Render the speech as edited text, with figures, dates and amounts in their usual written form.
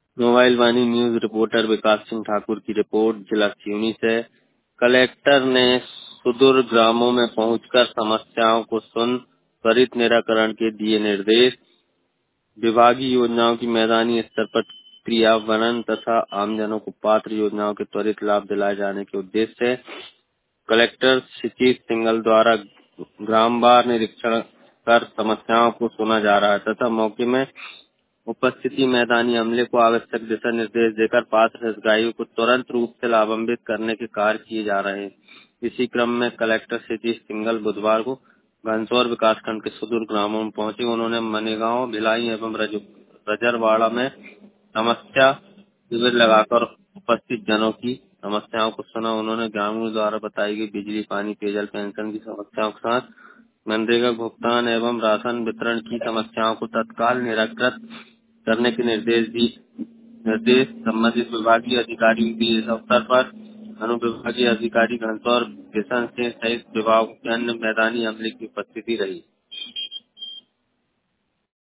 Mobile Vaani news reporter Vikas Singh Thakur की report जिला सिवनी से। कलेक्टर ने सुदूर ग्रामों में पहुंचकर समस्याओं को सुन त्वरित निराकरण के दिए निर्देश। विभागीय योजनाओं की मैदानी स्तर पर क्रियान्वयन तथा आमजनों को पात्र योजनाओं के त्वरित लाभ दिलाए जाने के उद्देश्य से कलेक्टर क्षितिज सिंघल द्वारा ग्रामवार निरीक्षण कर समस्याओं को सुना जा रहा है तथा मौके में उपस्थिति मैदानी अमले को आवश्यक दिशा निर्देश देकर पात्र हितग्राहियों को तुरंत रूप से लाभान्वित करने के कार्य किए जा रहे हैं। इसी क्रम में कलेक्टर क्षितिज सिंघल बुधवार को घनसौर विकासखंड के सुदूर ग्रामों में पहुंचे। उन्होंने मनीगांव, भिलाई एवं रजरवाड़ा में समस्या शिविर लगाकर उपस्थित जनों की समस्याओं को सुना। उन्होंने ग्रामीणों द्वारा बताई गई बिजली, पानी, पेयजल, पेंशन की समस्याओं के साथ मनरेगा भुगतान एवं राशन वितरण की समस्याओं को तत्काल निराकृत करने के निर्देश संबंधित विभागीय अधिकारियों की इस अवसर पर अनुविभागीय अधिकारी घनसौर किशन सिंह सहित विभागों के अन्य मैदानी अमले की उपस्थिति रही।